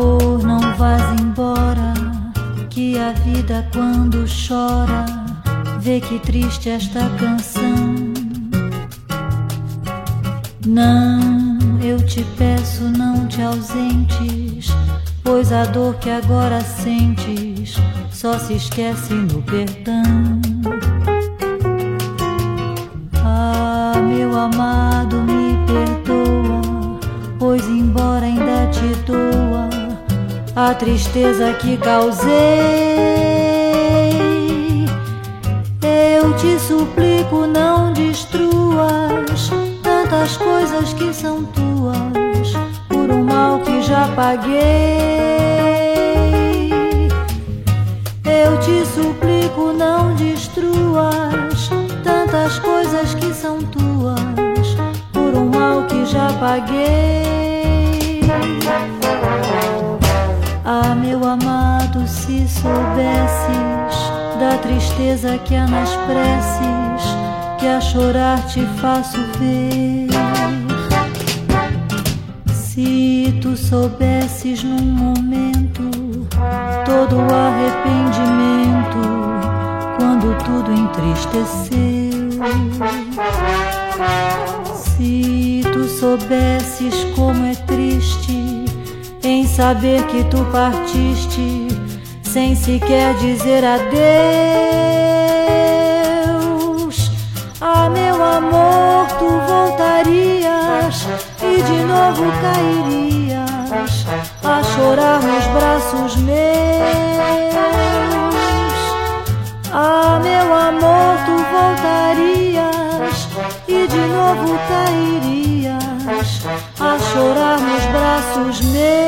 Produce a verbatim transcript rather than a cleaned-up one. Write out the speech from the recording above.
Amor, não vás embora, que a vida quando chora, vê que triste esta canção. Não, eu te peço, não te ausentes, pois a dor que agora sentes só se esquece no perdão. Ah, meu amado, me perdoa, pois embora ainda te doa a tristeza que causei, eu te suplico, não destruas tantas coisas que são tuas por um mal que já paguei. Eu te suplico, não destruas tantas coisas que são tuas por um mal que já paguei. Ah, meu amado, se soubesses da tristeza que há nas preces que a chorar te faço ver. Se tu soubesses num momento todo o arrependimento quando tudo entristeceu. Se tu soubesses como é triste em saber que tu partiste sem sequer dizer adeus. Ah, meu amor, tu voltarias e de novo cairias a chorar nos braços meus. Ah, meu amor, tu voltarias e de novo cairias a chorar nos braços meus.